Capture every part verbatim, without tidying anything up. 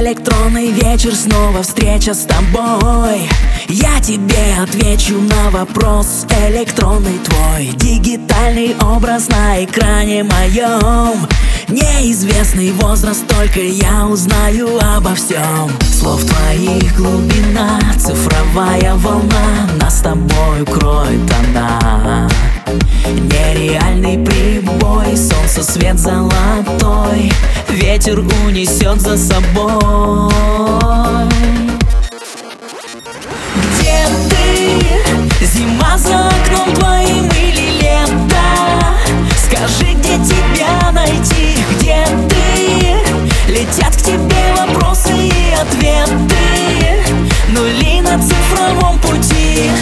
Электронный вечер, снова встреча с тобой. Я тебе отвечу на вопрос электронный твой. Дигитальный образ на экране моем. Неизвестный возраст, только я узнаю обо всем. Слов твоих глубина, цифровая волна нас с тобой кроет она. Нереальный прибой, солнце свет золотой, ветер унесет за собой. Где ты? Зима за окном твоим или лето? Скажи, где тебя найти? Где ты? Летят к тебе вопросы и ответы, нули на цифровом пути.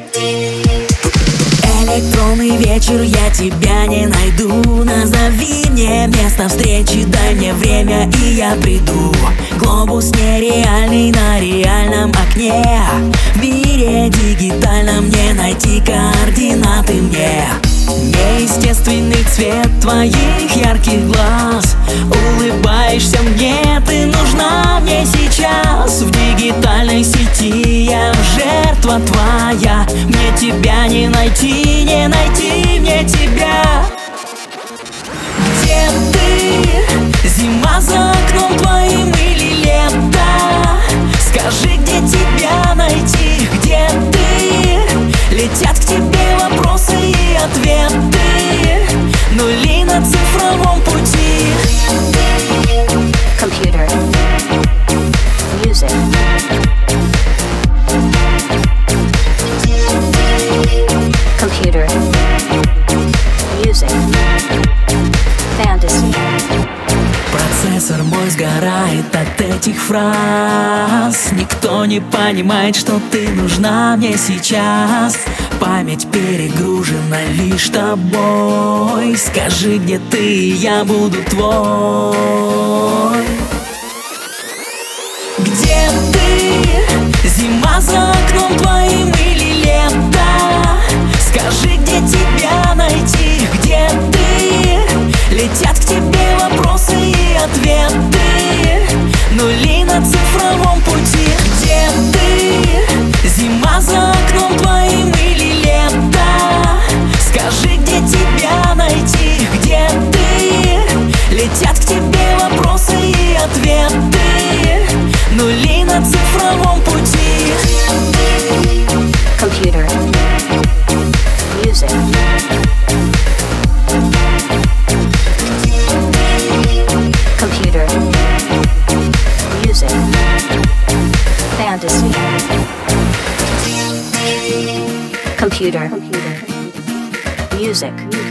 Электронный вечер, я тебя не найду. Назови мне место встречи, дай мне время, и я приду. Глобус нереальный на реальном окне. В мире дигитальном не найти координаты мне. Неестественный цвет твоих ярких глаз. Улыбаешься мне, ты нужна мне сейчас. В дигитальной сети я жертва твоя. Мне тебя не найти, не найти мне тебя. Где ты? Зима за окном твоим или лето? Скажи, где тебя найти? Где ты? Летят к тебе вопросы и ответы, нули на цифровом пути. Computer. Music. Computer. Music. Fantasy. Процессор мой сгорает от этих фраз. Никто не понимает, что ты нужна мне сейчас. Память перегружена лишь тобой. Скажи, где ты, я буду твой. Где ты? Зима за окном твоим или лето? Скажи, где тебя найти? Где ты? Летят к тебе вопросы и ответы, нули на цифровом пути. Где ты? Зима за окном твоим или лето? Скажи, где тебя найти? Где ты? Летят к тебе вопросы и ответы, нули на цифровом пути. Computer. Music. Computer. Music. Fantasy. Computer. Music.